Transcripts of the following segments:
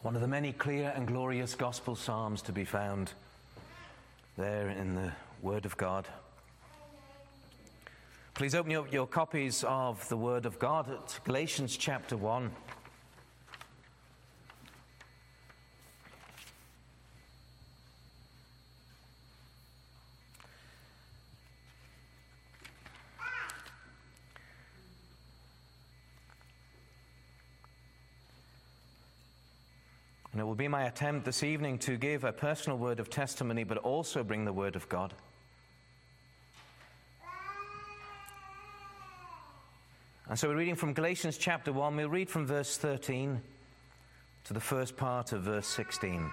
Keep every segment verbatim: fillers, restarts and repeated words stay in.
One of the many clear and glorious gospel psalms to be found there in the Word of God. Please open up your copies of the Word of God at Galatians chapter one. And it will be my attempt this evening to give a personal word of testimony, but also bring the Word of God. And so we're reading from Galatians chapter one. We'll read from verse thirteen to the first part of verse sixteen.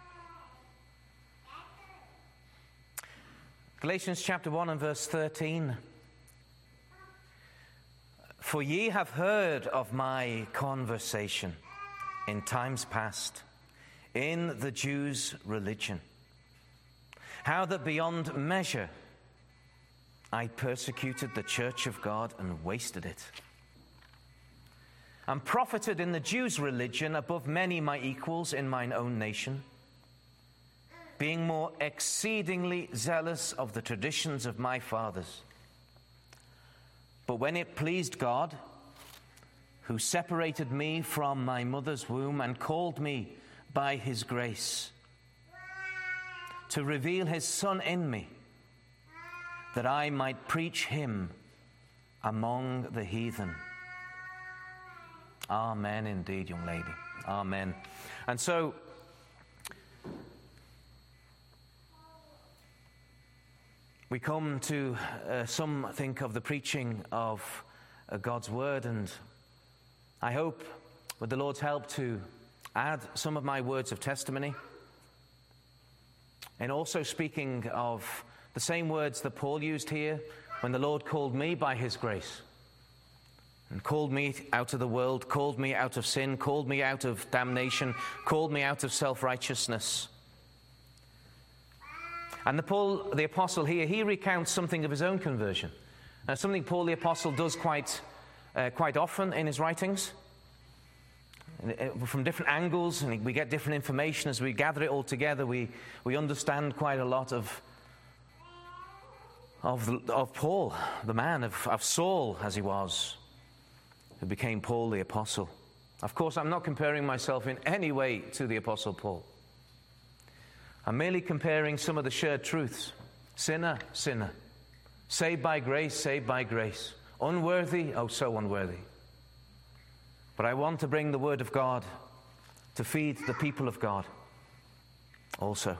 Galatians chapter one and verse thirteen. For ye have heard of my conversation in times past, in the Jews' religion, how that beyond measure I persecuted the church of God and wasted it, and profited in the Jews' religion above many my equals in mine own nation, being more exceedingly zealous of the traditions of my fathers. But when it pleased God, who separated me from my mother's womb and called me by his grace, to reveal his Son in me, that I might preach him among the heathen. Amen indeed, young lady. Amen. And so, we come to, uh, some think of the preaching of uh, God's word, and I hope, with the Lord's help, to add some of my words of testimony, and also speaking of the same words that Paul used here when the Lord called me by his grace, and called me out of the world, called me out of sin, called me out of damnation, called me out of self-righteousness. And the Paul, the apostle here, he recounts something of his own conversion. Now, something Paul the apostle does quite Uh, quite often in his writings, from different angles, and we get different information. As we gather it all together, we, we understand quite a lot of of, of Paul, the man, of, of Saul as he was, who became Paul the apostle. Of course, I'm not comparing myself in any way to the apostle Paul. I'm merely comparing some of the shared truths. Sinner, sinner. Saved by grace, saved by grace. Unworthy, oh so unworthy. But I want to bring the Word of God to feed the people of God also.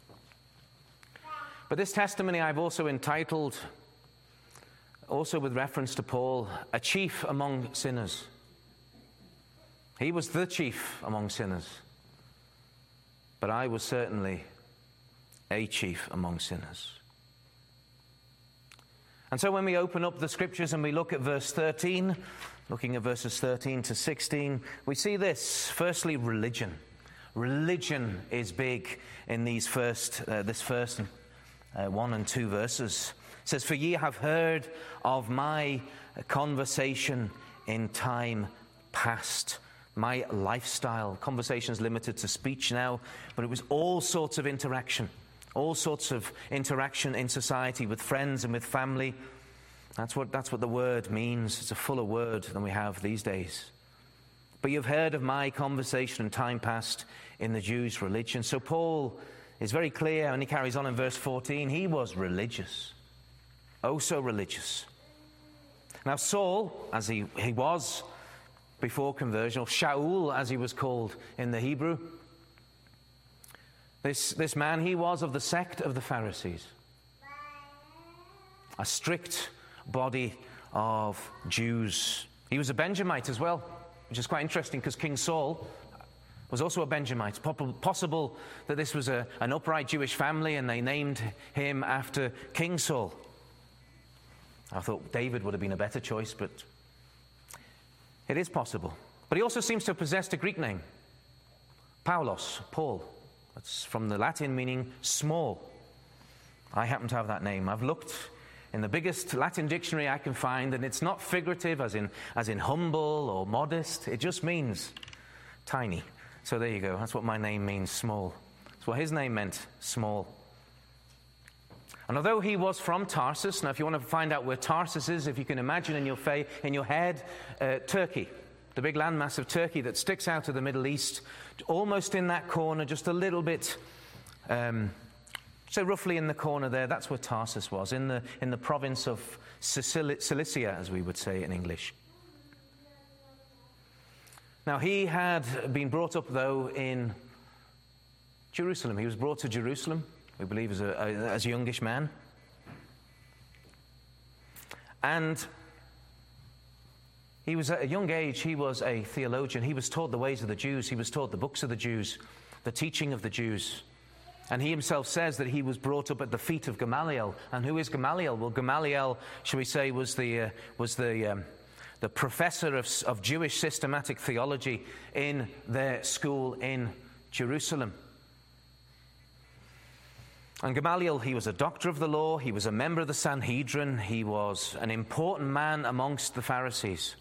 But this testimony I've also entitled, also with reference to Paul, a chief among sinners. He was the chief among sinners, but I was certainly a chief among sinners. And so when we open up the scriptures and we look at verse thirteen, looking at verses thirteen to sixteen, we see this. Firstly, religion. Religion is big in these first, uh, this first uh, one and two verses. It says, for ye have heard of my conversation in time past. My lifestyle. Conversation's limited to speech now, but it was all sorts of interaction. All sorts of interaction in society with friends and with family. That's what, that's what the word means. It's a fuller word than we have these days. But you've heard of my conversation in time past in the Jews' religion. So Paul is very clear, and he carries on in verse fourteen. He was religious. Oh, so religious. Now Saul, as he, he was before conversion, or Shaul as he was called in the Hebrew, This, this man, he was of the sect of the Pharisees, a strict body of Jews. He was a Benjamite as well, which is quite interesting because King Saul was also a Benjamite. It's possible that this was a, an upright Jewish family and they named him after King Saul. I thought David would have been a better choice, but it is possible. But he also seems to have possessed a Greek name, Paulos, Paul. That's from the Latin meaning small. I happen to have that name. I've looked in the biggest Latin dictionary I can find, and it's not figurative as in as in humble or modest. It just means tiny. So there you go. That's what my name means, small. That's what his name meant, small. And although he was from Tarsus, now if you want to find out where Tarsus is, if you can imagine in your, fa- in your head, uh, Turkey, the big landmass of Turkey that sticks out of the Middle East, almost in that corner, just a little bit, um, so roughly in the corner there, that's where Tarsus was, in the, in the province of Sicil- Cilicia, as we would say in English. Now, he had been brought up, though, in Jerusalem. He was brought to Jerusalem, we believe, as a, as a youngish man. And he was at a young age, he was a theologian. He was taught the ways of the Jews. He was taught the books of the Jews, the teaching of the Jews. And he himself says that he was brought up at the feet of Gamaliel. And who is Gamaliel? Well, Gamaliel, shall we say, was the uh, was the um, the professor of, of Jewish systematic theology in their school in Jerusalem. And Gamaliel, he was a doctor of the law. He was a member of the Sanhedrin. He was an important man amongst the Pharisees.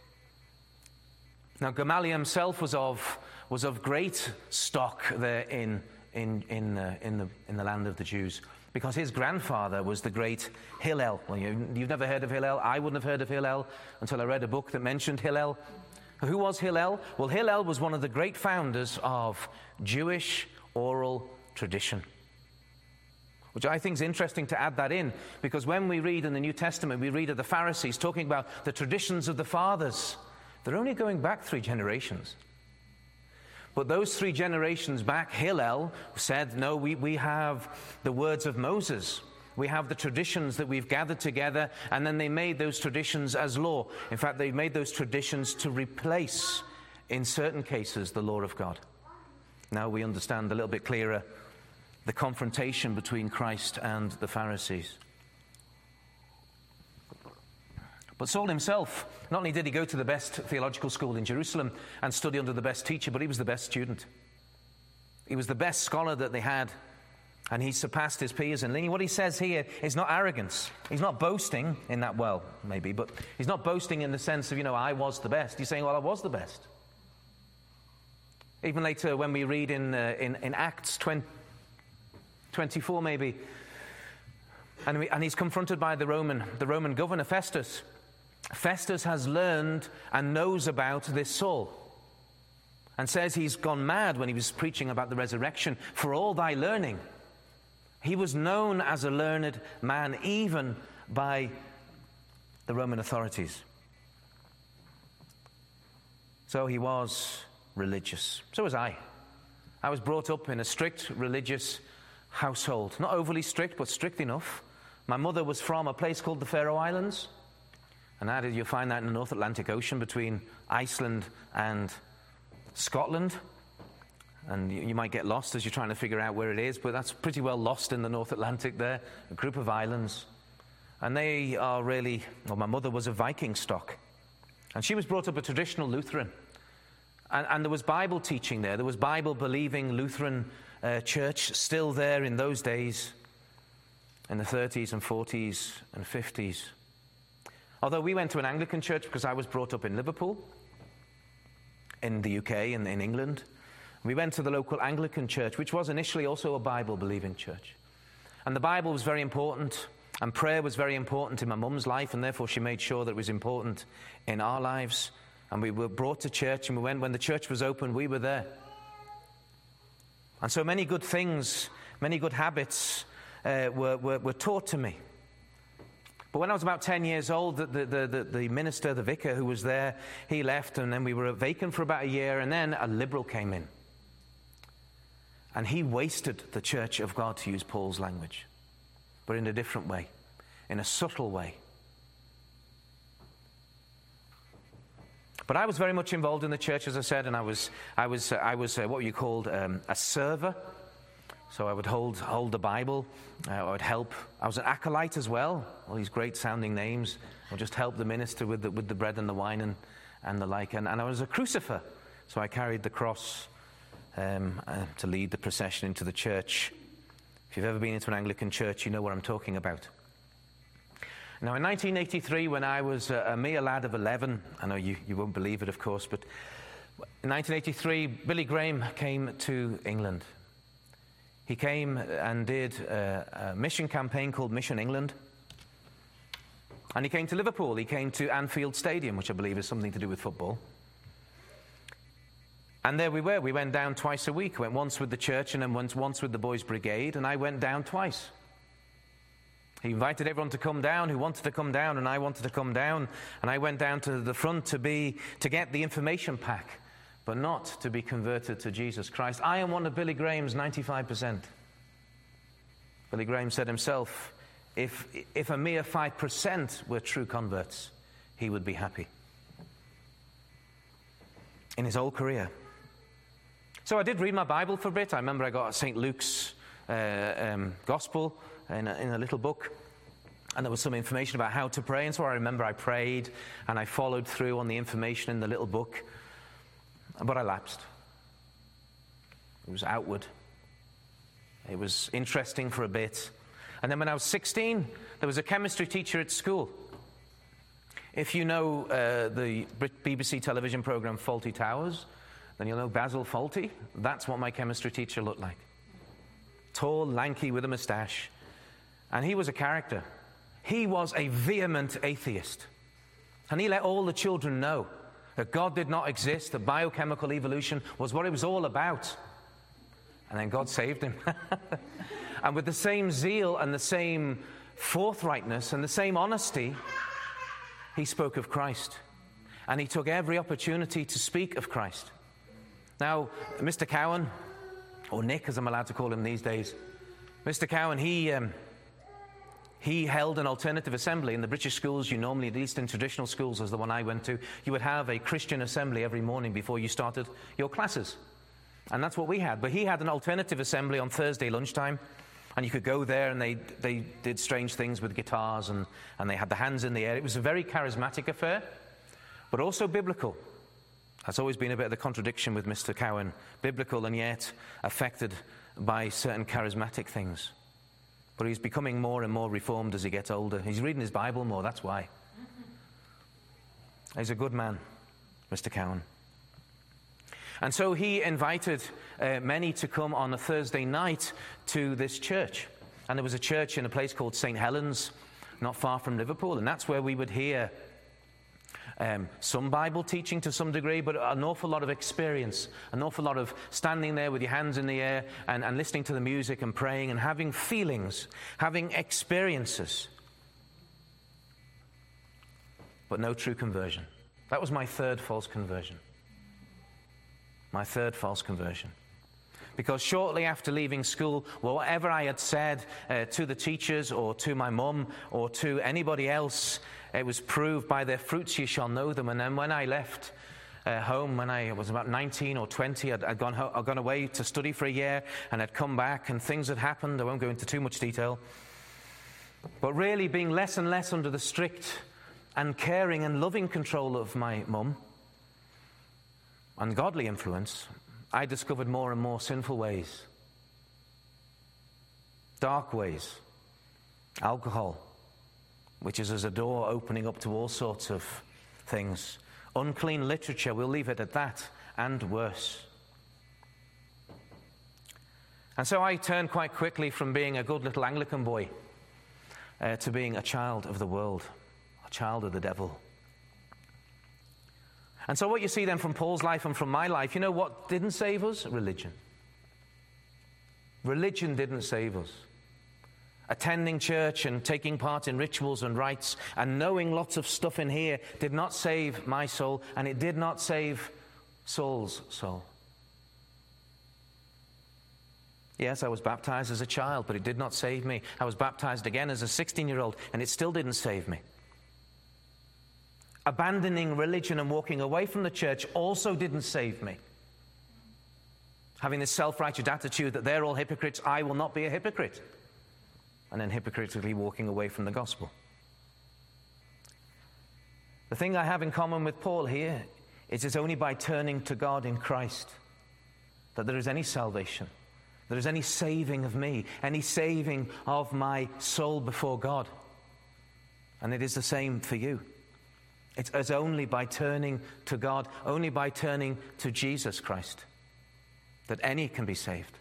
Now, Gamaliel himself was of was of great stock there in in in uh, in the in the land of the Jews, because his grandfather was the great Hillel. Well, you, you've never heard of Hillel. I wouldn't have heard of Hillel until I read a book that mentioned Hillel. Who was Hillel? Well, Hillel was one of the great founders of Jewish oral tradition, which I think is interesting to add that in, because when we read in the New Testament, we read of the Pharisees talking about the traditions of the fathers. They're only going back three generations. But those three generations back, Hillel said, no, we, we have the words of Moses. We have the traditions that we've gathered together, and then they made those traditions as law. In fact, they made those traditions to replace, in certain cases, the law of God. Now we understand a little bit clearer the confrontation between Christ and the Pharisees. But Saul himself, not only did he go to the best theological school in Jerusalem and study under the best teacher, but he was the best student. He was the best scholar that they had, and he surpassed his peers. And what he says here is not arrogance. He's not boasting in that, well, maybe, but he's not boasting in the sense of, you know, I was the best. He's saying, well, I was the best. Even later when we read in, uh, in, in Acts twenty, twenty-four maybe, and, we, and he's confronted by the Roman, the Roman governor, Festus. Festus has learned and knows about this Saul, and says he's gone mad when he was preaching about the resurrection. For all thy learning. He was known as a learned man, even by the Roman authorities. So he was religious. So was I. I was brought up in a strict religious household. Not overly strict, but strict enough. My mother was from a place called the Faroe Islands. And that, you'll find that in the North Atlantic Ocean between Iceland and Scotland. And you, you might get lost as you're trying to figure out where it is, but that's pretty well lost in the North Atlantic there, a group of islands. And they are really, well, my mother was a Viking stock. And she was brought up a traditional Lutheran. And, and there was Bible teaching there. There was Bible-believing Lutheran uh, church still there in those days, in the thirties and forties and fifties. Although we went to an Anglican church because I was brought up in Liverpool, in the U K and in England. We went to the local Anglican church, which was initially also a Bible-believing church. And the Bible was very important, and prayer was very important in my mum's life, and therefore she made sure that it was important in our lives. And we were brought to church, and we went when the church was open, we were there. And so many good things, many good habits uh, were, were, were taught to me. But when I was about ten years old, the, the, the, the minister, the vicar who was there, he left, and then we were vacant for about a year, and then a liberal came in. And he wasted the church of God, to use Paul's language, but in a different way, in a subtle way. But I was very much involved in the church, as I said, and I was, I was, uh, I was uh, what you called um, a server. So I would hold hold the Bible. Uh, I would help. I was an acolyte as well. All these great sounding names. I would just help the minister with the, with the bread and the wine and, and the like. And, and I was a crucifer. So I carried the cross um, uh, to lead the procession into the church. If you've ever been into an Anglican church, you know what I'm talking about. Now, in nineteen eighty-three, when I was a, a mere lad of eleven, I know you, you won't believe it, of course, but In nineteen eighty-three, Billy Graham came to England. He came and did a, a mission campaign called Mission England. And he came to Liverpool. He came to Anfield Stadium, which I believe is something to do with football. And there we were. We went down twice a week. Went once with the church and then once, once with the Boys Brigade, and I went down twice. He invited everyone to come down who wanted to come down, and I wanted to come down. And I went down to the front to be to get the information pack, but not to be converted to Jesus Christ. I am one of Billy Graham's ninety-five percent. Billy Graham said himself, if, if a mere five percent were true converts, he would be happy. In his whole career. So I did read my Bible for a bit. I remember I got Saint Luke's uh, um, Gospel in a, in a little book. And there was some information about how to pray. And so I remember I prayed and I followed through on the information in the little book. But I lapsed. It was outward. It was interesting for a bit. And then when I was sixteen, there was a chemistry teacher at school. If you know uh, the B B C television programme Fawlty Towers, then you'll know Basil Fawlty. That's what my chemistry teacher looked like. Tall, lanky, with a moustache. And he was a character. He was a vehement atheist. And he let all the children know that God did not exist, that biochemical evolution was what it was all about. And then God saved him. And with the same zeal and the same forthrightness and the same honesty, he spoke of Christ. And he took every opportunity to speak of Christ. Now, Mister Cowan, or Nick as I'm allowed to call him these days, Mister Cowan, he... Um, He held an alternative assembly in the British schools. You normally, at least in traditional schools, as the one I went to, you would have a Christian assembly every morning before you started your classes. And that's what we had. But he had an alternative assembly on Thursday lunchtime. And you could go there and they, they did strange things with guitars and, and they had the hands in the air. It was a very charismatic affair, but also biblical. That's always been a bit of the contradiction with Mister Cowan. Biblical and yet affected by certain charismatic things. But he's becoming more and more reformed as he gets older. He's reading his Bible more, that's why. He's a good man, Mister Cowan. And so he invited uh, many to come on a Thursday night to this church. And there was a church in a place called Saint Helens, not far from Liverpool. And that's where we would hear um, some Bible teaching to some degree, but an awful lot of experience, an awful lot of standing there with your hands in the air and, and listening to the music and praying and having feelings, having experiences. But no true conversion. That was my third false conversion. My third false conversion. Because shortly after leaving school, well, whatever I had said uh, to the teachers or to my mum or to anybody else, it was proved by their fruits you shall know them. And then when I left uh, home, when I was about nineteen or twenty, I'd, I'd, gone ho- I'd gone away to study for a year and I'd come back and things had happened. I won't go into too much detail. But really being less and less under the strict and caring and loving control of my mum and godly influence, I discovered more and more sinful ways, dark ways, alcohol, which is as a door opening up to all sorts of things, unclean literature, we'll leave it at that, and worse. And so I turned quite quickly from being a good little Anglican boy uh, to being a child of the world, a child of the devil. And so what you see then from Paul's life and from my life, you know what didn't save us? Religion. Religion didn't save us. Attending church and taking part in rituals and rites and knowing lots of stuff in here did not save my soul, and it did not save Saul's soul. Yes, I was baptized as a child, but it did not save me. I was baptized again as a sixteen-year-old, and it still didn't save me. Abandoning religion and walking away from the church also didn't save me. Having this self-righteous attitude that they're all hypocrites, I will not be a hypocrite. And then hypocritically walking away from the gospel. The thing I have in common with Paul here is it's only by turning to God in Christ that there is any salvation, there is any saving of me, any saving of my soul before God. And it is the same for you. It's, it's only by turning to God, only by turning to Jesus Christ, that any can be saved.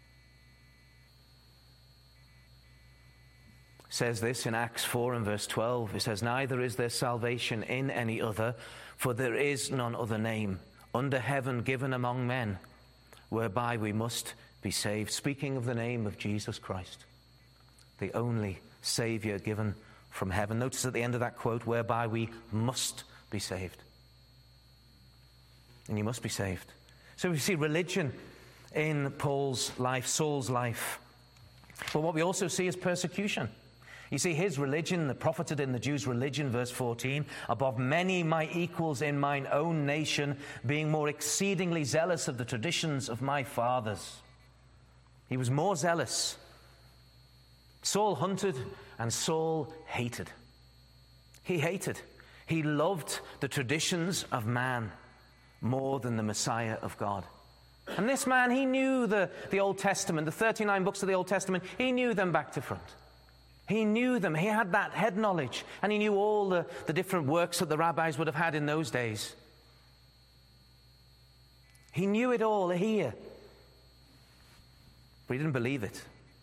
It says this in Acts four and verse twelve. It says, "Neither is there salvation in any other, for there is none other name under heaven given among men whereby we must be saved." Speaking of the name of Jesus Christ, the only Savior given from heaven. Notice at the end of that quote, whereby we must be saved. And you must be saved. So we see religion in Paul's life, Saul's life. But what we also see is persecution. You see, his religion, the profited in the Jews' religion, verse fourteen, "Above many my equals in mine own nation, being more exceedingly zealous of the traditions of my fathers." He was more zealous. Saul hunted and Saul hated. He hated. He loved the traditions of man more than the Messiah of God. And this man, he knew the, the Old Testament, the thirty-nine books of the Old Testament, he knew them back to front. He knew them. He had that head knowledge. And he knew all the, the different works that the rabbis would have had in those days. He knew it all here. But he didn't believe it.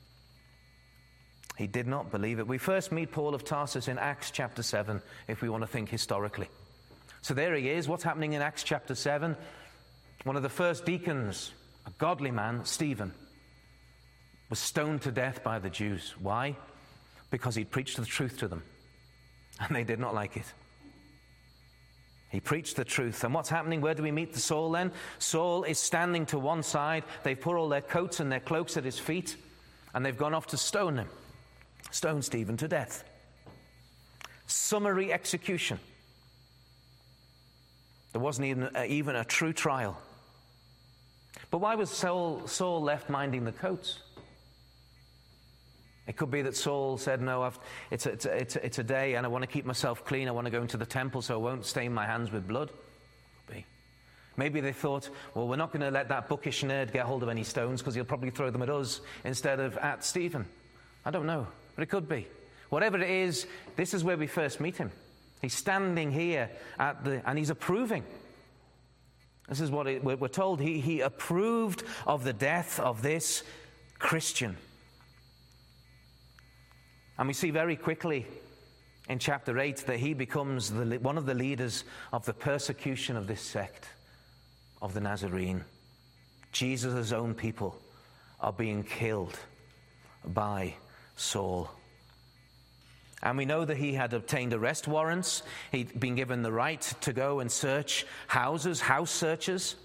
He did not believe it. We first meet Paul of Tarsus in Acts chapter seven, if we want to think historically. So there he is. What's happening in Acts chapter seven? One of the first deacons, a godly man, Stephen, was stoned to death by the Jews. Why? Because he preached the truth to them. And they did not like it. He preached the truth. And what's happening? Where do we meet the Saul then? Saul is standing to one side. They've put all their coats and their cloaks at his feet. And they've gone off to stone him. Stone Stephen to death. Summary execution. There wasn't even a, even a true trial. But why was Saul, Saul left minding the coats? It could be that Saul said, no, I've, it's, a, it's, a, it's, a, it's a day and I want to keep myself clean. I want to go into the temple so I won't stain my hands with blood. Could be. Maybe they thought, well, we're not going to let that bookish nerd get hold of any stones because he'll probably throw them at us instead of at Stephen. I don't know, but it could be. Whatever it is, this is where we first meet him. He's standing here at the, and he's approving. This is what it, we're told. He, he approved of the death of this Christian. And we see very quickly in chapter eight that he becomes the, one of the leaders of the persecution of this sect of the Nazarene. Jesus' own people are being killed by Saul. And we know that he had obtained arrest warrants. He'd been given the right to go and search houses, house searches.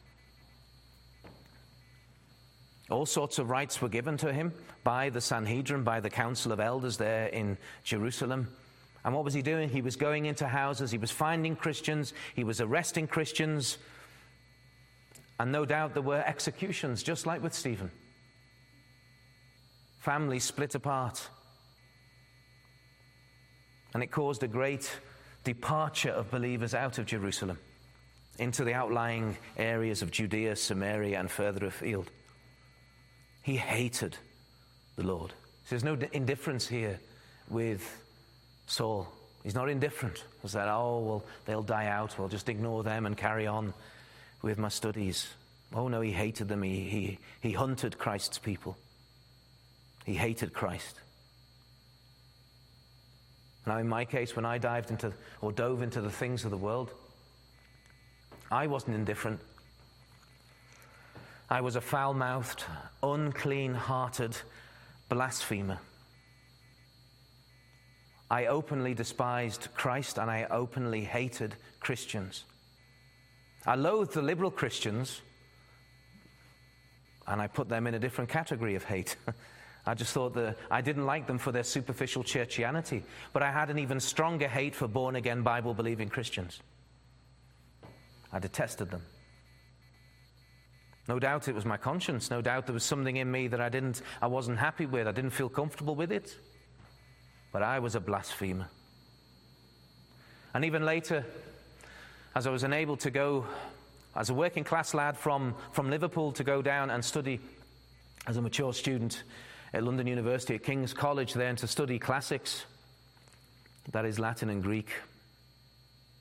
All sorts of rights were given to him by the Sanhedrin, by the Council of Elders there in Jerusalem. And what was he doing? He was going into houses, he was finding Christians, he was arresting Christians. And no doubt there were executions, just like with Stephen. Families split apart. And it caused a great departure of believers out of Jerusalem into the outlying areas of Judea, Samaria, and further afield. He hated the Lord. So there's no indifference here with Saul. He's not indifferent. He's like, oh, well, they'll die out. We'll just ignore them and carry on with my studies. Oh, no, he hated them. He, he, he hunted Christ's people. He hated Christ. Now, in my case, when I dived into or dove into the things of the world, I wasn't indifferent. I was a foul-mouthed, unclean-hearted blasphemer. I openly despised Christ and I openly hated Christians. I loathed the liberal Christians and I put them in a different category of hate. I just thought that I didn't like them for their superficial churchianity, but I had an even stronger hate for born-again, Bible-believing Christians. I detested them. No doubt it was my conscience. No doubt there was something in me that I didn't, I wasn't happy with. I didn't feel comfortable with it. But I was a blasphemer. And even later, as I was unable to go as a working class lad from, from Liverpool to go down and study as a mature student at London University at King's College there and to study classics, that is Latin and Greek.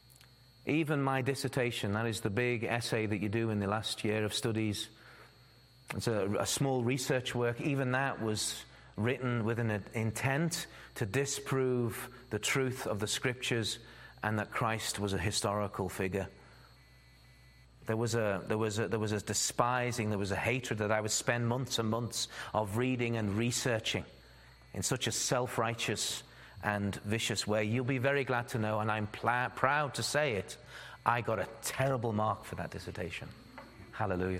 Even my dissertation, that is the big essay that you do in the last year of studies, it's a, a small research work, even that was written with an intent to disprove the truth of the Scriptures and that Christ was a historical figure. There was a there was a, there was a despising, there was a hatred that I would spend months and months of reading and researching in such a self-righteous and vicious way. You'll be very glad to know, and I'm pl- proud to say it, I got a terrible mark for that dissertation. Hallelujah.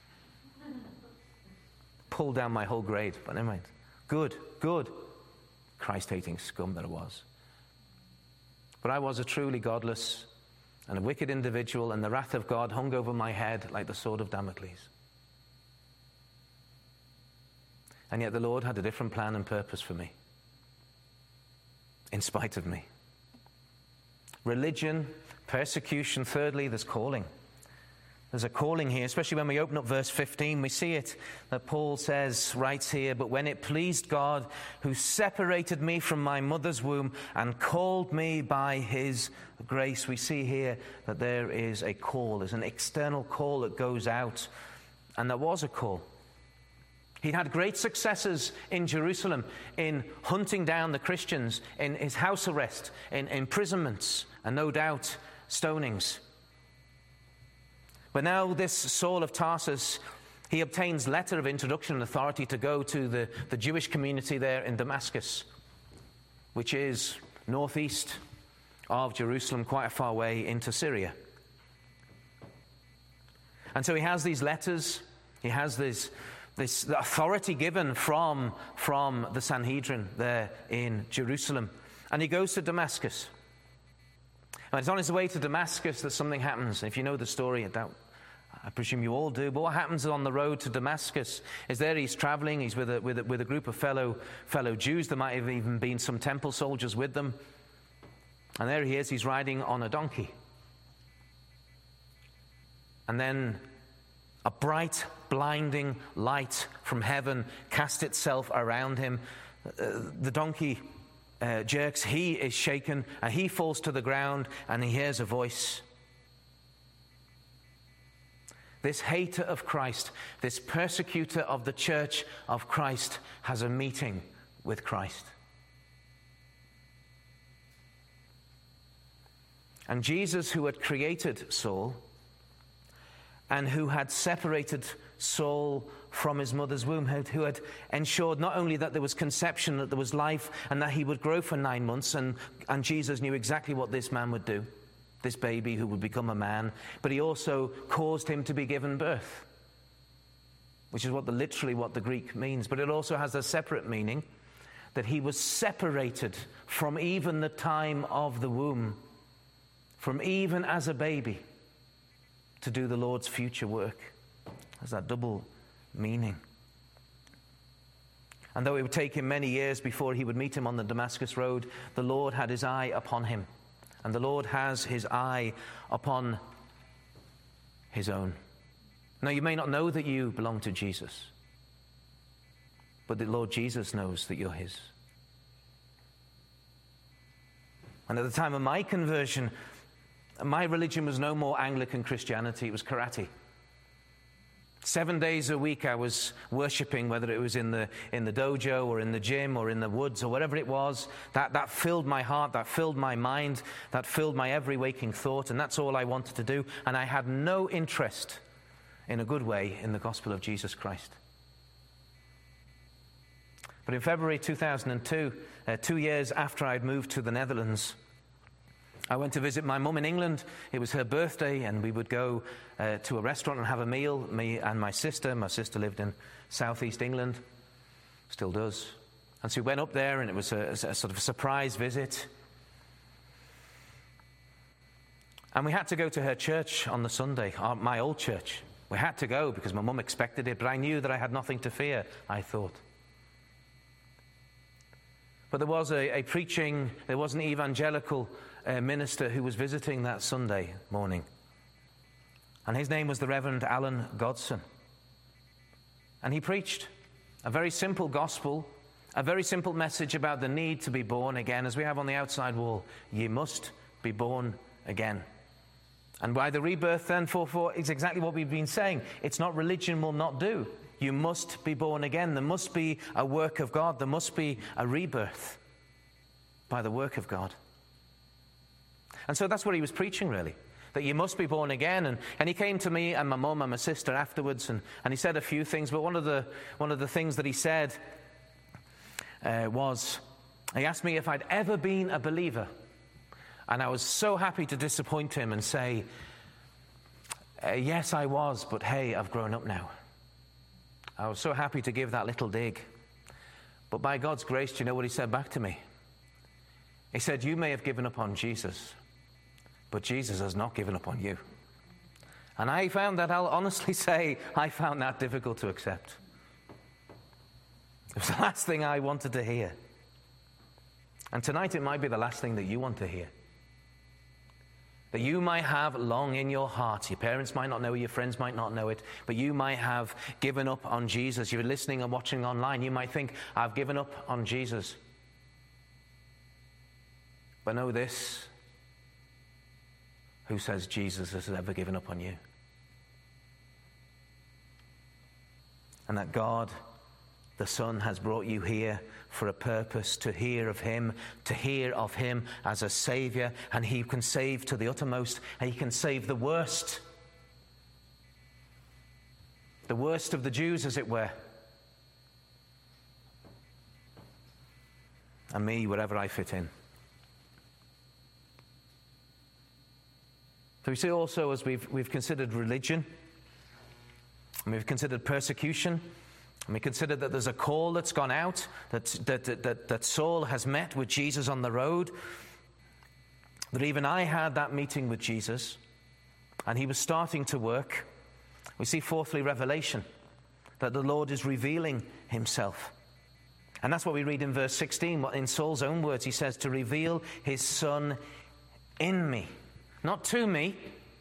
Pulled down my whole grade, but never mind. Good, good. Christ-hating scum that I was. But I was a truly godless and a wicked individual, and the wrath of God hung over my head like the sword of Damocles. And yet the Lord had a different plan and purpose for me, in spite of me. Religion, persecution, thirdly, there's calling. There's a calling here, especially when we open up verse fifteen. We see it, that Paul says, writes here, "But when it pleased God, who separated me from my mother's womb and called me by his grace." We see here that there is a call. There's an external call that goes out. And there was a call. He'd had great successes in Jerusalem in hunting down the Christians, in his house arrest, in imprisonments, and no doubt stonings. But now this Saul of Tarsus, he obtains letter of introduction and authority to go to the, the Jewish community there in Damascus, which is northeast of Jerusalem, quite a far way into Syria. And so he has these letters, he has this, this authority given from, from the Sanhedrin there in Jerusalem. And he goes to Damascus. And it's on his way to Damascus that something happens. If you know the story, I doubt, I presume you all do. But what happens on the road to Damascus is there he's traveling. He's with a, with a, with a group of fellow, fellow Jews. There might have even been some temple soldiers with them. And there he is. He's riding on a donkey. And then a bright, blinding light from heaven cast itself around him. Uh, the donkey Uh, jerks, he is shaken, and he falls to the ground, and he hears a voice. This hater of Christ, this persecutor of the church of Christ, has a meeting with Christ. And Jesus, who had created Saul, and who had separated Saul from his mother's womb, who had ensured not only that there was conception, that there was life, and that he would grow for nine months, and, and Jesus knew exactly what this man would do, this baby who would become a man, but he also caused him to be given birth, which is what the literally what the Greek means. But it also has a separate meaning, that he was separated from even the time of the womb, from even as a baby, to do the Lord's future work. There's that double meaning. And though it would take him many years before he would meet him on the Damascus road, the Lord had his eye upon him. And the Lord has his eye upon his own. Now, you may not know that you belong to Jesus, but the Lord Jesus knows that you're his. And at the time of my conversion, my religion was no more Anglican Christianity, it was karate. Seven days a week I was worshipping, whether it was in the in the dojo or in the gym or in the woods or whatever it was. That, that filled my heart, that filled my mind, that filled my every waking thought, and that's all I wanted to do. And I had no interest, in a good way, in the gospel of Jesus Christ. But in February two thousand two, uh, two years after I'd moved to the Netherlands, I went to visit my mum in England. It was her birthday, and we would go uh, to a restaurant and have a meal, me and my sister. My sister lived in southeast England, still does. And so we went up there, and it was a, a sort of a surprise visit. And we had to go to her church on the Sunday, my old church. We had to go because my mum expected it, but I knew that I had nothing to fear, I thought. But there was a, a preaching, there was an evangelical uh, minister who was visiting that Sunday morning. And his name was the Reverend Alan Godson. And he preached a very simple gospel, a very simple message about the need to be born again, as we have on the outside wall. Ye must be born again. And by the rebirth, then, for, for is exactly what we've been saying. It's not religion will not do. You must be born again. There must be a work of God. There must be a rebirth by the work of God. And so that's what he was preaching, really, that you must be born again. And, and he came to me and my mum and my sister afterwards, and, and he said a few things. But one of the, one of the things that he said uh, was, he asked me if I'd ever been a believer. And I was so happy to disappoint him and say, uh, yes, I was, but hey, I've grown up now. I was so happy to give that little dig. But by God's grace, do you know what he said back to me? He said, you may have given up on Jesus, but Jesus has not given up on you. And I found that, I'll honestly say, I found that difficult to accept. It was the last thing I wanted to hear. And tonight it might be the last thing that you want to hear. That you might have long in your heart. Your parents might not know it, your friends might not know it, but you might have given up on Jesus. You're listening and watching online. You might think, I've given up on Jesus. But know this, who says Jesus has ever given up on you? And that God, the Son, has brought you here for a purpose, to hear of him, to hear of him as a Savior, and he can save to the uttermost, and he can save the worst. The worst of the Jews, as it were. And me, wherever I fit in. So we see also, as we've, we've considered religion, and we've considered persecution, and we consider that there's a call that's gone out, that, that, that, that Saul has met with Jesus on the road, that even I had that meeting with Jesus, and he was starting to work. We see fourthly, revelation, that the Lord is revealing himself. And that's what we read in verse sixteen. In Saul's own words, he says, to reveal his Son in me. Not to me,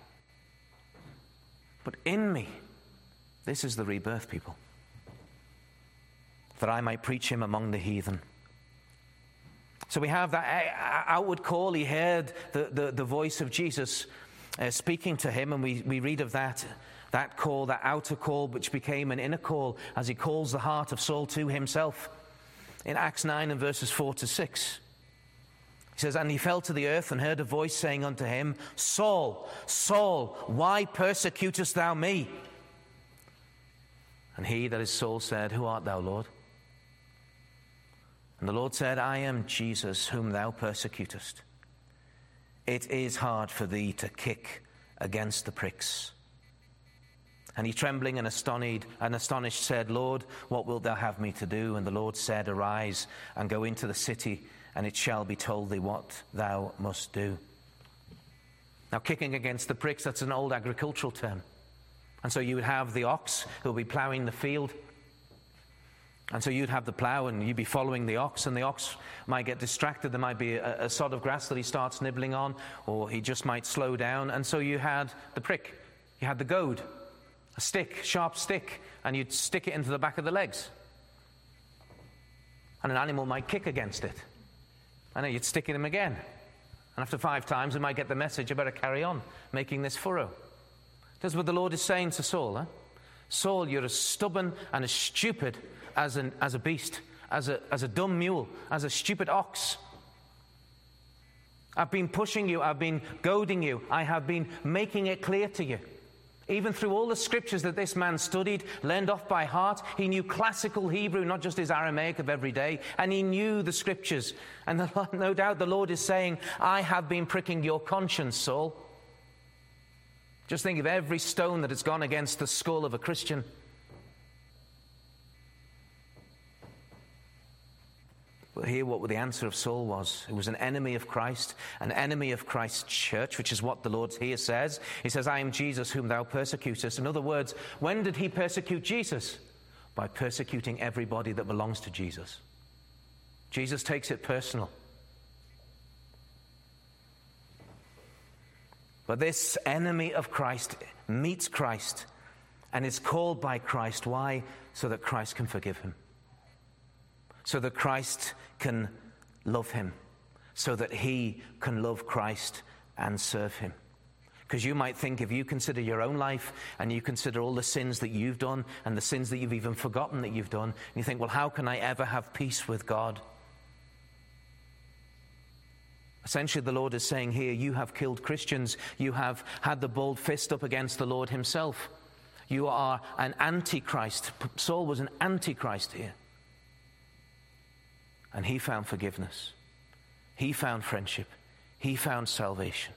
but in me. This is the rebirth, people. That I might preach him among the heathen. So we have that outward call. He heard the, the, the voice of Jesus uh, speaking to him, and we, we read of that, that call, that outer call, which became an inner call as he calls the heart of Saul to himself. In Acts nine and verses four to six. He says, and he fell to the earth and heard a voice saying unto him, Saul, Saul, why persecutest thou me? And he, that is Saul, said, who art thou, Lord? And the Lord said, I am Jesus, whom thou persecutest. It is hard for thee to kick against the pricks. And he, trembling and astonished, and astonished, said, Lord, what wilt thou have me to do? And the Lord said, arise and go into the city, and it shall be told thee what thou must do. Now, kicking against the pricks, that's an old agricultural term. And so you would have the ox who will be ploughing the field. And so you'd have the plough and you'd be following the ox, and the ox might get distracted. There might be a, a sod of grass that he starts nibbling on, or he just might slow down. And so you had the prick, you had the goad, a stick, sharp stick, and you'd stick it into the back of the legs. And an animal might kick against it. And then you'd stick it in him again. And after five times, it might get the message, you better carry on making this furrow. That's what the Lord is saying to Saul. Huh? Saul, you're as stubborn and as stupid as, an, as a beast, as a, as a dumb mule, as a stupid ox. I've been pushing you, I've been goading you, I have been making it clear to you. Even through all the scriptures that this man studied, learned off by heart, he knew classical Hebrew, not just his Aramaic of every day, and he knew the scriptures. And the, no doubt the Lord is saying, I have been pricking your conscience, Saul. Just think of every stone that has gone against the skull of a Christian. But here what the answer of Saul was. It was an enemy of Christ, an enemy of Christ's church, which is what the Lord here says. He says, I am Jesus whom thou persecutest. In other words, when did he persecute Jesus? By persecuting everybody that belongs to Jesus. Jesus takes it personal. But this enemy of Christ meets Christ and is called by Christ. Why? So that Christ can forgive him. So that Christ can love him. So that he can love Christ and serve him. Because you might think, if you consider your own life and you consider all the sins that you've done and the sins that you've even forgotten that you've done, and you think, well, how can I ever have peace with God? Essentially, the Lord is saying here, you have killed Christians. You have had the bold fist up against the Lord himself. You are an antichrist. Saul was an antichrist here. And he found forgiveness. He found friendship. He found salvation.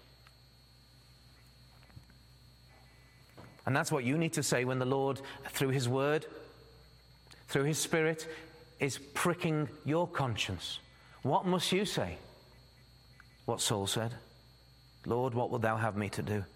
And that's what you need to say when the Lord, through his word, through his Spirit, is pricking your conscience. What must you say? What Saul said. Lord, what wilt thou have me to do?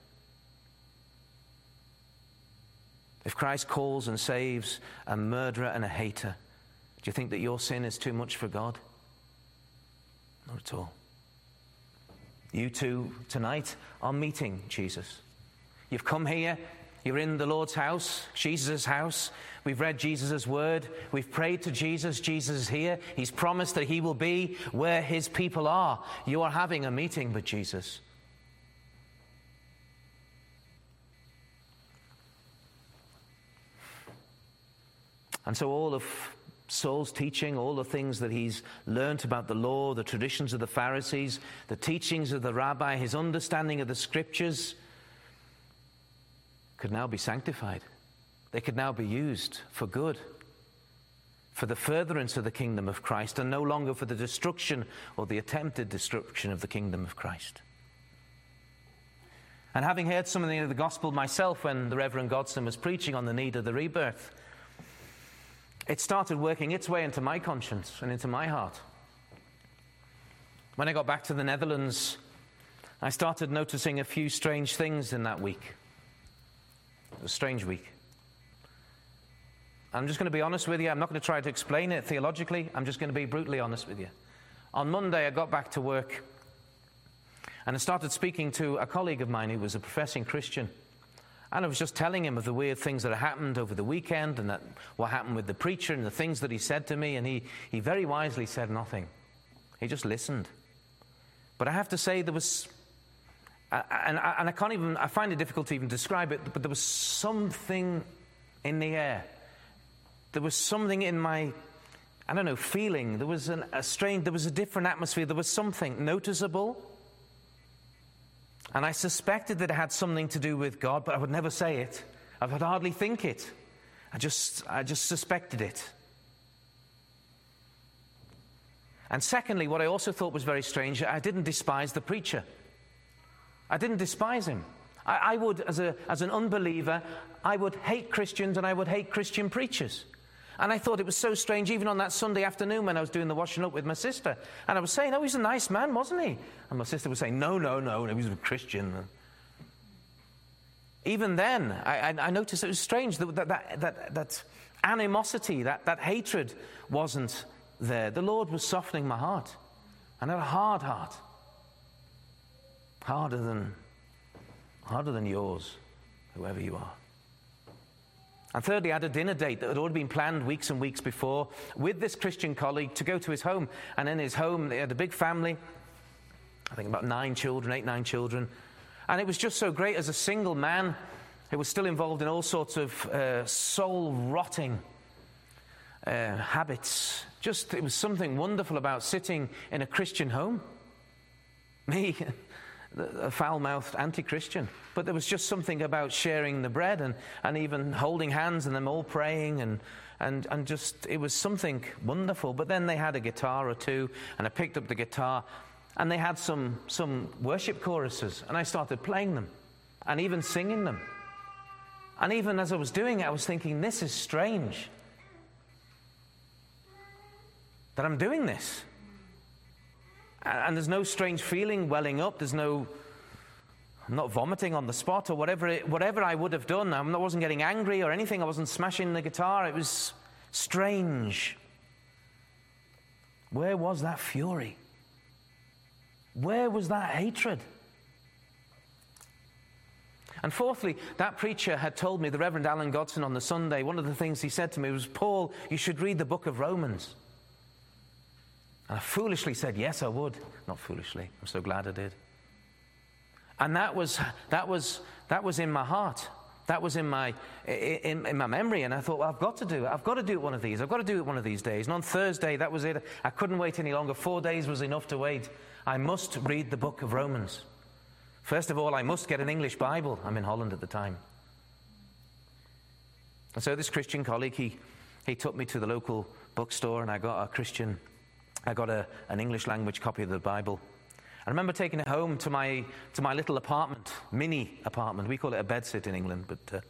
If Christ calls and saves a murderer and a hater, do you think that your sin is too much for God? Not at all. You two tonight are meeting Jesus. You've come here. You're in the Lord's house, Jesus' house. We've read Jesus' word. We've prayed to Jesus. Jesus is here. He's promised that he will be where his people are. You are having a meeting with Jesus. And so all of Saul's teaching, all the things that he's learnt about the law, the traditions of the Pharisees, the teachings of the rabbi, his understanding of the scriptures, could now be sanctified. They could now be used for good, for the furtherance of the kingdom of Christ, and no longer for the destruction or the attempted destruction of the kingdom of Christ. And having heard something of the gospel myself when the Reverend Godson was preaching on the need of the rebirth, it started working its way into my conscience and into my heart. When I got back to the Netherlands, I started noticing a few strange things in that week. It was a strange week. I'm just going to be honest with you. I'm not going to try to explain it theologically. I'm just going to be brutally honest with you. On Monday, I got back to work and I started speaking to a colleague of mine who was a professing Christian. And I was just telling him of the weird things that had happened over the weekend and that what happened with the preacher and the things that he said to me. And he, he very wisely said nothing. He just listened. But I have to say there was... And I, and I can't even, I find it difficult to even describe it, but there was something in the air. There was something in my, I don't know, feeling. There was an, a strange, there was a different atmosphere. There was something noticeable. And I suspected that it had something to do with God, but I would never say it. I would hardly think it. I just, I just suspected it. And secondly, what I also thought was very strange, I didn't despise the preacher. I didn't despise him. I, I would, as a as an unbeliever, I would hate Christians and I would hate Christian preachers. And I thought it was so strange, even on that Sunday afternoon when I was doing the washing up with my sister. And I was saying, oh, he's a nice man, wasn't he? And my sister was saying, no, no, no, he was a Christian. Even then, I, I, I noticed it was strange that that, that, that, that animosity, that, that hatred wasn't there. The Lord was softening my heart. And I had a hard heart. Harder than, harder than yours, whoever you are. And thirdly, I had a dinner date that had already been planned weeks and weeks before with this Christian colleague to go to his home. And in his home, they had a big family, I think about nine children, eight, nine children. And it was just so great as a single man who was still involved in all sorts of uh, soul-rotting uh, habits. Just, it was something wonderful about sitting in a Christian home. Me... a foul-mouthed anti-Christian. But there was just something about sharing the bread and, and even holding hands and them all praying and, and, and just, it was something wonderful. But then they had a guitar or two and I picked up the guitar and they had some, some worship choruses and I started playing them and even singing them. And even as I was doing it, I was thinking, this is strange that I'm doing this. And there's no strange feeling welling up. There's no, I'm not vomiting on the spot or whatever it, whatever I would have done. I wasn't getting angry or anything. I wasn't smashing the guitar. It was strange. Where was that fury? Where was that hatred? And fourthly, that preacher had told me, the Reverend Alan Godson on the Sunday, one of the things he said to me was, Paul, you should read the book of Romans. And I foolishly said, yes, I would. Not foolishly. I'm so glad I did. And that was that was that was in my heart. That was in my in, in my memory. And I thought, well, I've got to do it. I've got to do it one of these. I've got to do it one of these days. And on Thursday, that was it. I couldn't wait any longer. Four days was enough to wait. I must read the book of Romans. First of all, I must get an English Bible. I'm in Holland at the time. And so this Christian colleague, he he took me to the local bookstore, and I got a Christian, I got a, an English language copy of the Bible. I remember taking it home to my to my little apartment, mini apartment. We call it a bedsit in England, but uh,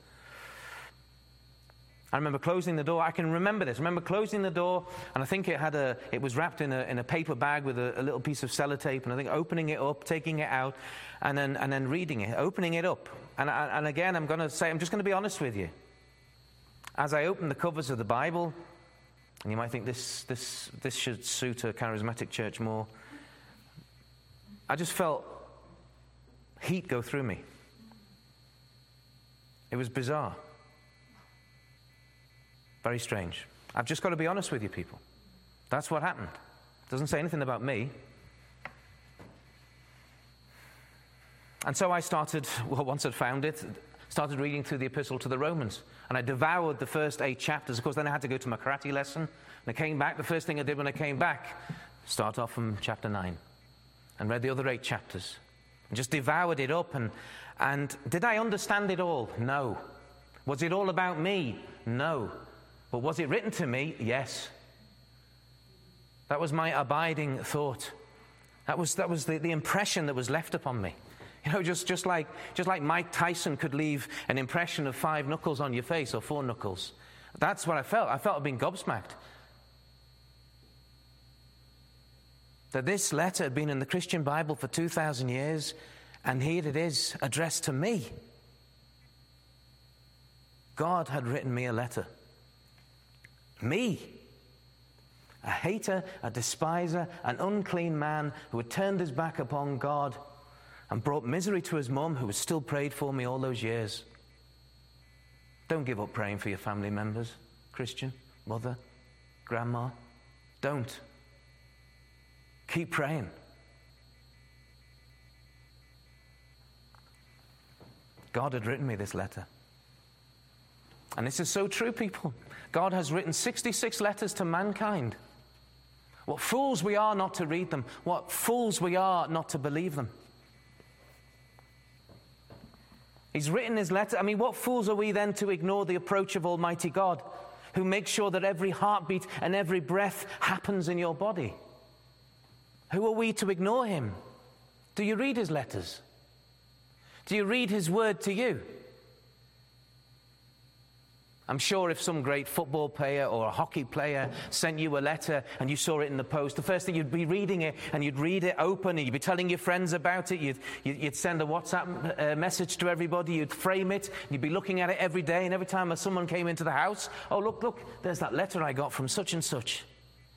I remember closing the door. I can remember this. I remember closing the door, and I think it had a it was wrapped in a in a paper bag with a, a little piece of sellotape, and I think opening it up, taking it out, and then and then reading it, opening it up. And and again, I'm going to say, I'm just going to be honest with you. As I opened the covers of the Bible, and you might think this this this should suit a charismatic church more, I just felt heat go through me. It was bizarre. Very strange. I've just got to be honest with you, people. That's what happened. It doesn't say anything about me. And so I started, well, once I'd found it, started reading through the epistle to the Romans. And I devoured the first eight chapters. Of course, then I had to go to my karate lesson. And I came back. The first thing I did when I came back, start off from chapter nine. And read the other eight chapters. And just devoured it up. And, and did I understand it all? No. Was it all about me? No. But was it written to me? Yes. That was my abiding thought. That was, that was the, the impression that was left upon me. You know, just, just, like, just like Mike Tyson could leave an impression of five knuckles on your face, or four knuckles. That's what I felt. I felt I'd been gobsmacked. That this letter had been in the Christian Bible for two thousand years, and here it is, addressed to me. God had written me a letter. Me. A hater, a despiser, an unclean man who had turned his back upon God and brought misery to his mum, who was still prayed for me all those years. Don't give up praying for your family members, Christian, mother, grandma. Don't. Keep praying. God had written me this letter. And this is so true, people. God has written sixty-six letters to mankind. What fools we are not to read them. What fools we are not to believe them. He's written his letter. I mean, what fools are we then to ignore the approach of Almighty God, who makes sure that every heartbeat and every breath happens in your body? Who are we to ignore him? Do you read his letters? Do you read his word to you? I'm sure if some great football player or a hockey player sent you a letter and you saw it in the post, the first thing you'd be reading it, and you'd read it open, and you'd be telling your friends about it. You'd, you'd send a WhatsApp uh, message to everybody. You'd frame it. You'd be looking at it every day, and every time someone came into the house, oh, look, look, there's that letter I got from such and such.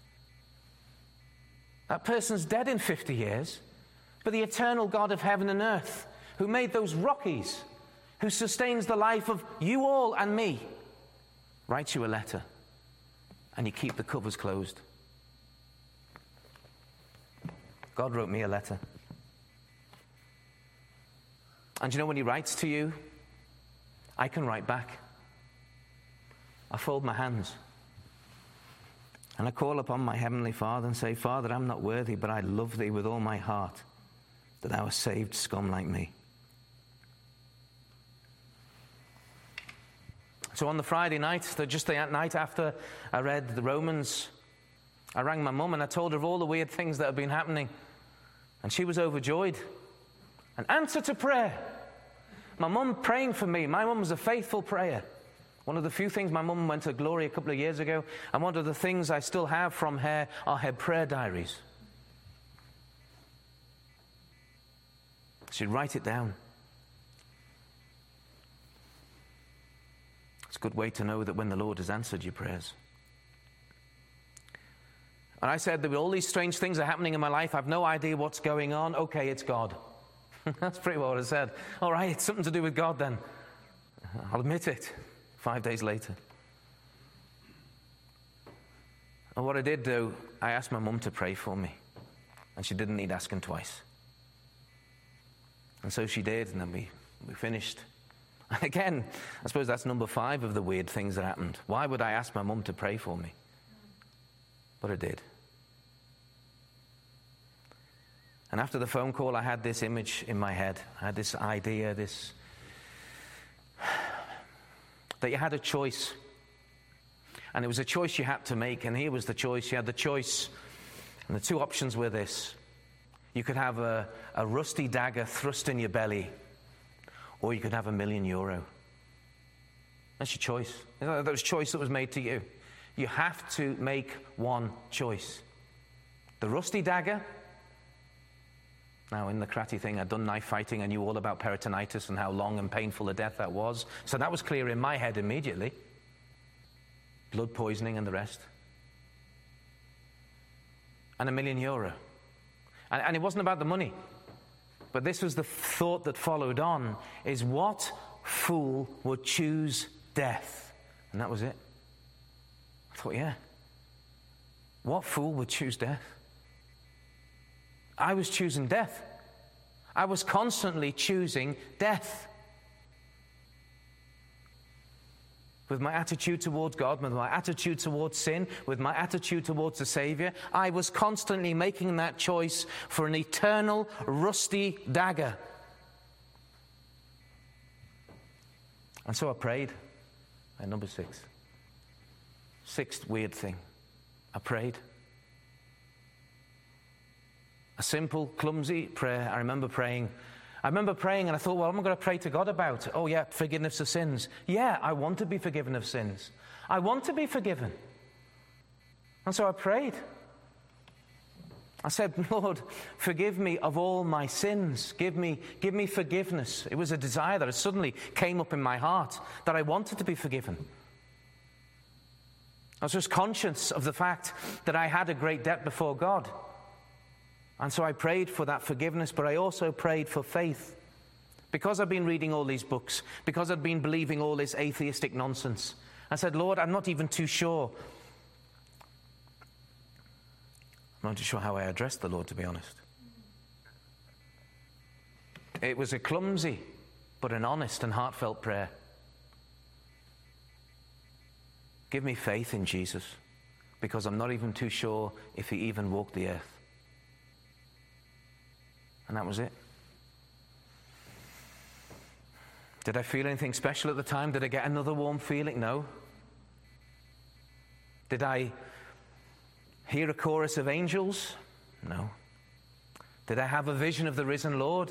That person's dead in fifty years, but the eternal God of heaven and earth, who made those Rockies, who sustains the life of you all and me, writes you a letter, and you keep the covers closed. God wrote me a letter. And you know, when he writes to you, I can write back. I fold my hands, and I call upon my heavenly Father and say, Father, I'm not worthy, but I love thee with all my heart, that thou hast saved scum like me. So on the Friday night, just the night after I read the Romans, I rang my mum and I told her of all the weird things that had been happening. And she was overjoyed. An answer to prayer. My mum praying for me. My mum was a faithful prayer. One of the few things, my mum went to glory a couple of years ago, and one of the things I still have from her are her prayer diaries. She'd write it down. It's a good way to know that when the Lord has answered your prayers. And I said, there were all these strange things are happening in my life. I've no idea what's going on. Okay, it's God. That's pretty well what I said. All right, it's something to do with God then. I'll admit it. Five days later. And what I did do, I asked my mum to pray for me. And she didn't need asking twice. And so she did, and then we, we finished. And again, I suppose that's number five of the weird things that happened. Why would I ask my mum to pray for me? But I did. And after the phone call, I had this image in my head. I had this idea, this... that you had a choice. And it was a choice you had to make, and here was the choice. You had the choice, and the two options were this. You could have a, a rusty dagger thrust in your belly, or you could have a million euro. That's your choice. That was a choice that was made to you. You have to make one choice. The rusty dagger. Now, in the Kratty thing, I'd done knife fighting. I knew all about peritonitis and how long and painful a death that was. So that was clear in my head immediately. Blood poisoning and the rest. And a million euro. And, and it wasn't about the money. But this was the thought that followed on, is what fool would choose death? And that was it. I thought, yeah. What fool would choose death? I was choosing death. I was constantly choosing death. With my attitude towards God, with my attitude towards sin, with my attitude towards the Savior, I was constantly making that choice for an eternal, rusty dagger. And so I prayed. And number six. Sixth weird thing. I prayed. A simple, clumsy prayer. I remember praying. I remember praying and I thought, well, what am I going to pray to God about? Oh, yeah, forgiveness of sins. Yeah, I want to be forgiven of sins. I want to be forgiven. And so I prayed. I said, Lord, forgive me of all my sins. Give me, give me forgiveness. It was a desire that suddenly came up in my heart, that I wanted to be forgiven. I was just conscious of the fact that I had a great debt before God. And so I prayed for that forgiveness, but I also prayed for faith. Because I've been reading all these books, because I've been believing all this atheistic nonsense, I said, Lord, I'm not even too sure. I'm not too sure how I addressed the Lord, to be honest. It was a clumsy, but an honest and heartfelt prayer. Give me faith in Jesus, because I'm not even too sure if he even walked the earth. And that was it. Did I feel anything special at the time? Did I get another warm feeling? No. Did I hear a chorus of angels? No. Did I have a vision of the risen Lord?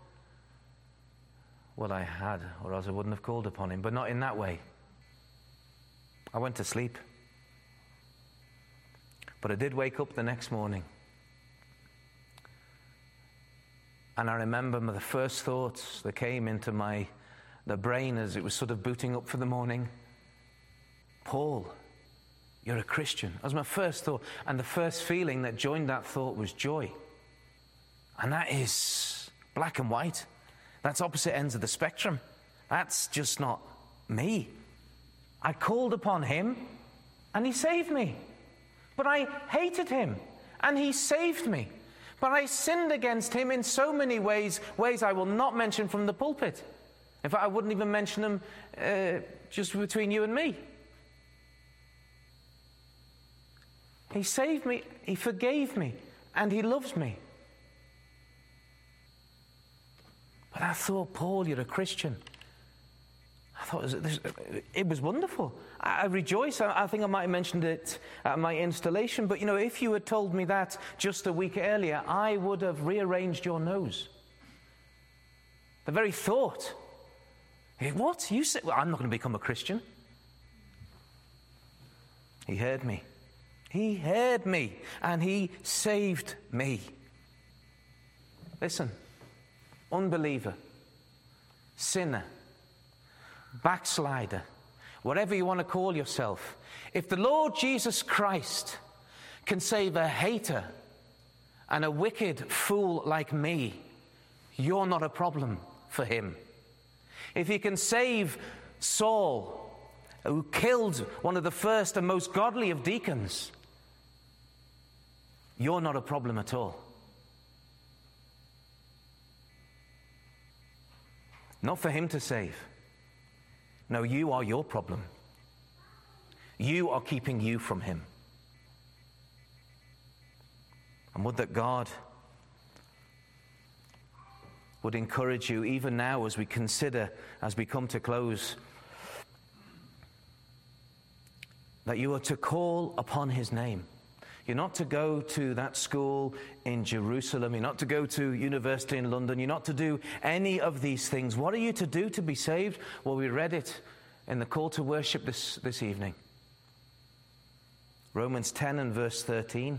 Well, I had, or else I wouldn't have called upon him, but not in that way. I went to sleep. But I did wake up the next morning. And I remember the first thoughts that came into my the brain as it was sort of booting up for the morning. Paul, you're a Christian. That was my first thought. And the first feeling that joined that thought was joy. And that is black and white. That's opposite ends of the spectrum. That's just not me. I called upon him and he saved me. But I hated him and he saved me. But I sinned against him in so many ways, ways I will not mention from the pulpit. In fact, I wouldn't even mention them uh, just between you and me. He saved me, he forgave me, and he loves me. But I thought, Paul, you're a Christian. I thought it was, it was wonderful. I, I rejoice. I, I think I might have mentioned it at my installation. But, you know, if you had told me that just a week earlier, I would have rearranged your nose. The very thought. What? You said, well, I'm not going to become a Christian. He heard me. He heard me. And he saved me. Listen. Unbeliever. Sinner. Backslider, whatever you want to call yourself, if the Lord Jesus Christ can save a hater and a wicked fool like me, you're not a problem for him. If he can save Saul, who killed one of the first and most godly of deacons, you're not a problem at all. Not for him to save. No, you are your problem. You are keeping you from him. And would that God would encourage you even now as we consider, as we come to close, that you are to call upon his name. You're not to go to that school in Jerusalem. You're not to go to university in London. You're not to do any of these things. What are you to do to be saved? Well, we read it in the call to worship this, this evening. Romans ten and verse thirteen.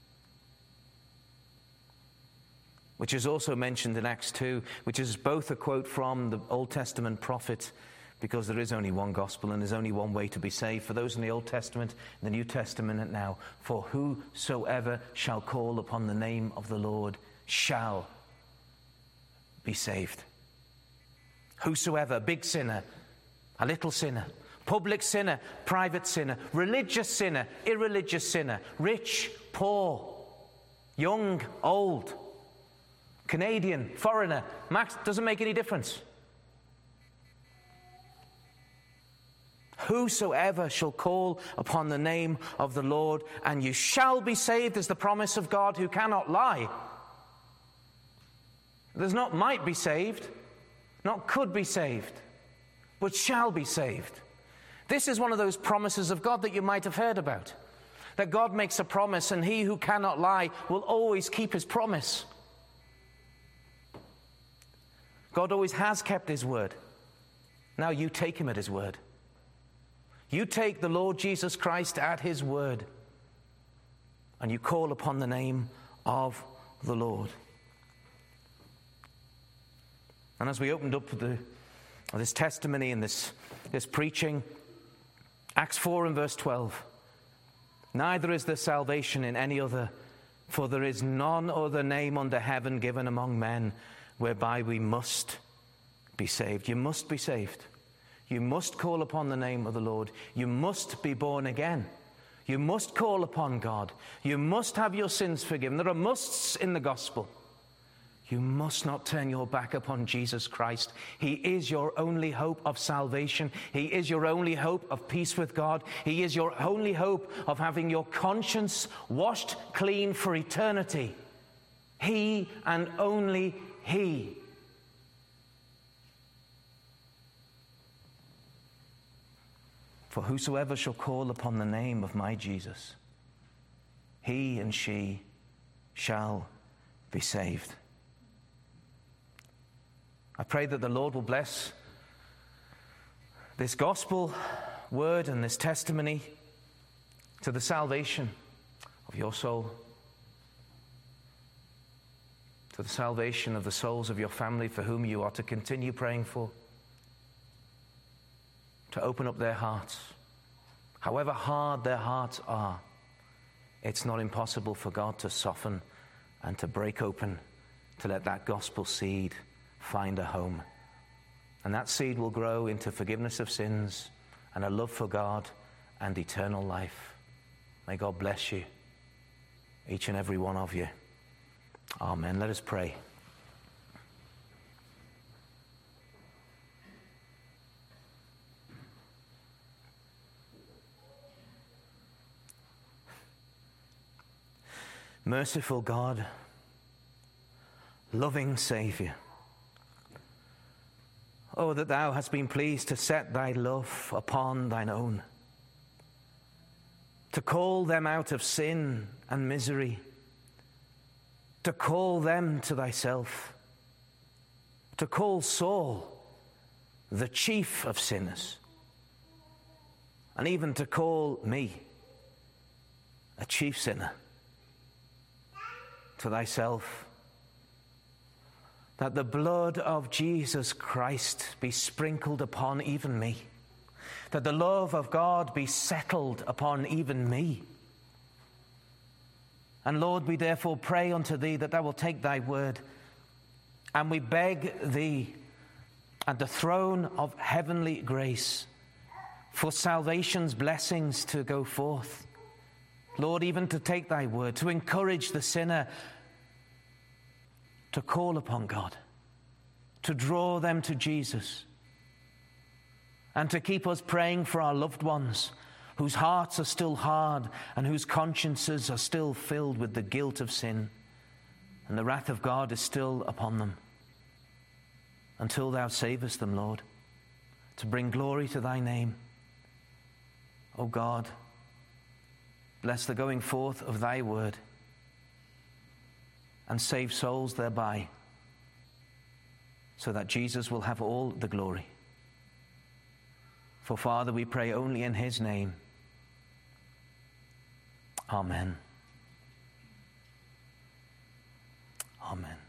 Which is also mentioned in Acts two, which is both a quote from the Old Testament prophet, because there is only one gospel and there's only one way to be saved. For those in the Old Testament, in the New Testament now, for whosoever shall call upon the name of the Lord shall be saved. Whosoever, big sinner, a little sinner, public sinner, private sinner, religious sinner, irreligious sinner, rich, poor, young, old, Canadian, foreigner, Max, doesn't make any difference. Whosoever shall call upon the name of the Lord, and you shall be saved, is the promise of God who cannot lie. There's not might be saved, not could be saved, but shall be saved. This is one of those promises of God that you might have heard about. That God makes a promise, and he who cannot lie will always keep his promise. God always has kept his word. Now you take him at his word. You take the Lord Jesus Christ at his word, and you call upon the name of the Lord. And as we opened up the, this testimony and this, this preaching, Acts four and verse twelve, neither is there salvation in any other, for there is none other name under heaven given among men whereby we must be saved. You must be saved. You must call upon the name of the Lord. You must be born again. You must call upon God. You must have your sins forgiven. There are musts in the gospel. You must not turn your back upon Jesus Christ. He is your only hope of salvation. He is your only hope of peace with God. He is your only hope of having your conscience washed clean for eternity. He and only He. For whosoever shall call upon the name of my Jesus, he and she shall be saved. I pray that the Lord will bless this gospel word and this testimony to the salvation of your soul, to the salvation of the souls of your family for whom you are to continue praying for, to open up their hearts. However hard their hearts are, it's not impossible for God to soften and to break open, to let that gospel seed find a home. And that seed will grow into forgiveness of sins and a love for God and eternal life. May God bless you, each and every one of you. Amen. Let us pray. Merciful God, loving Saviour, oh, that thou hast been pleased to set thy love upon thine own, to call them out of sin and misery, to call them to thyself, to call Saul the chief of sinners, and even to call me a chief sinner to thyself, that the blood of Jesus Christ be sprinkled upon even me, that the love of God be settled upon even me. And Lord, we therefore pray unto thee that thou wilt take thy word, and we beg thee at the throne of heavenly grace for salvation's blessings to go forth. Lord, even to take thy word, to encourage the sinner to call upon God, to draw them to Jesus, and to keep us praying for our loved ones whose hearts are still hard and whose consciences are still filled with the guilt of sin, and the wrath of God is still upon them, until thou savest them, Lord, to bring glory to thy name. O God, bless the going forth of thy word, and save souls thereby, so that Jesus will have all the glory. For, Father, we pray only in his name. Amen. Amen.